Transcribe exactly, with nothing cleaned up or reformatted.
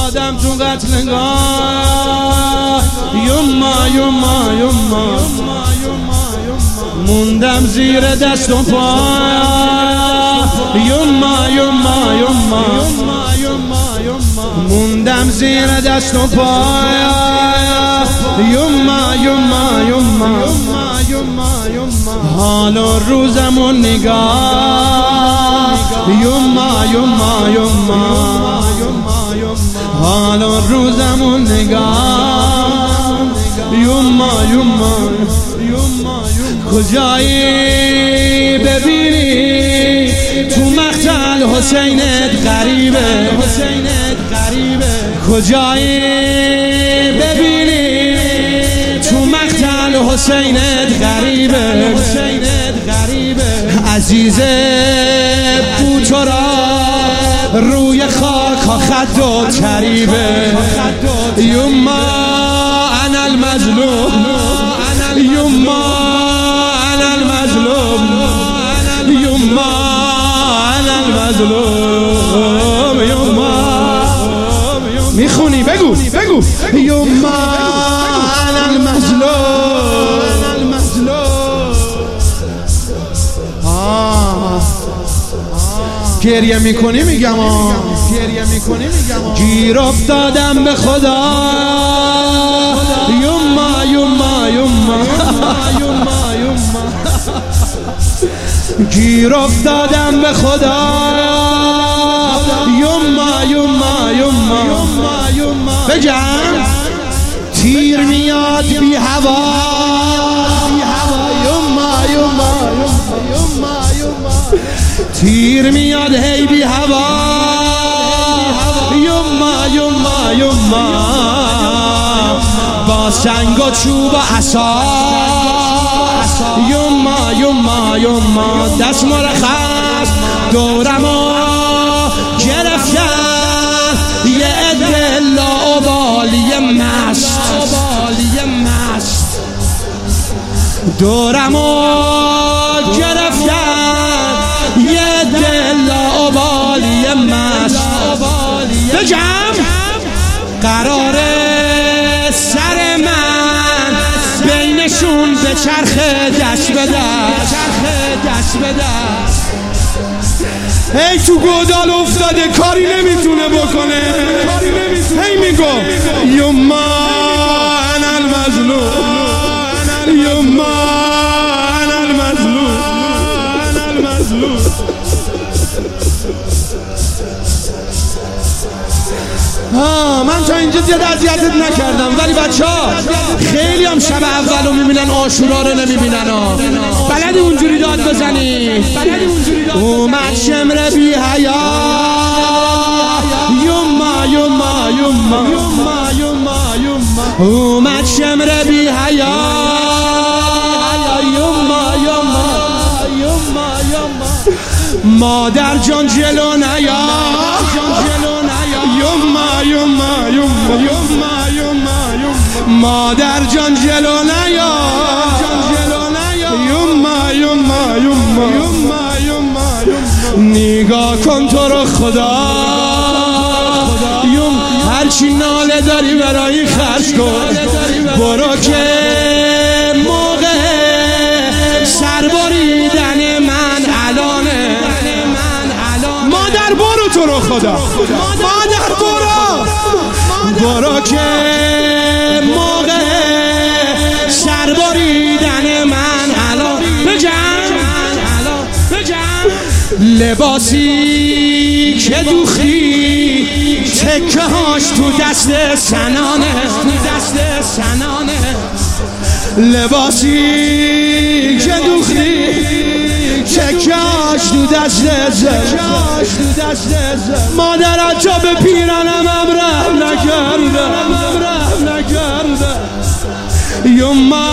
افتادم تو قتلگاه، یما یما یما موندم زیر دست و پا، یما یما یما موندم زیر دست و پا، یما یما یما حال و روزمون نگاه، یما یما یما حال و روزمون نگاه، یما یما کجایی ببینی تو مقتل حسینت غریبه، کجایی ببینی تو مقتل حسینت غریبه، عزیزه بو تو را روی خاک ها خد و کریبه، یما انا المظلوم، یما انا المظلوم، یما انا المظلوم، یما میخونی بگو بگو، یما انا المظلوم. گریه میکنی میگم آه، گریه میکنی میگم آه، گیر افتادم به خدا، یما یما یما گیر افتادم به خدا، یما یما یما بگم تیر میاد بی هوا، یما یما تیر میاد هی بی هوا، یما یما یما با سنگ و چوب و عصا، یما یما یما دست مرخص دورمو گرفتن یه عده لاابالی مست، دورمو گرفتن یه دل لاابالی مست، بگم قراره سر من بینشون به چرخ دست به دست، هی تو گودال افتاده کاری نمیتونه بکنه، هی میگو یما انا المظلوم، یما انا المظلوم. ها من تا اینجا زیاد اذیتت نکردم، ولی بچه ها خیلی هم شب اولو میبینن عاشورا رو نمیبینن ها، بلدی اونجوری داد بزنی، اومد شمر بی حیا، یما یما یما اومد شمر بی حیا، یما یما مادر جان جلو نیا، یما یما یما مادر جان جلو نیا، یما یما یما نگاه کن تو رو خدا، یم هرچی ناله داری برای خرج کن، برو که موقع سربریدن من الانه، مادر برو تو رو خدا، مادر برو برو که موقع سربریدن من الان، بگم لباسی که دوختی تکه هاش تو دست سنانه، لباسی که دوختی تکه هاش تو دست مادرت جا به پیرنم هم رحم نکرده، یما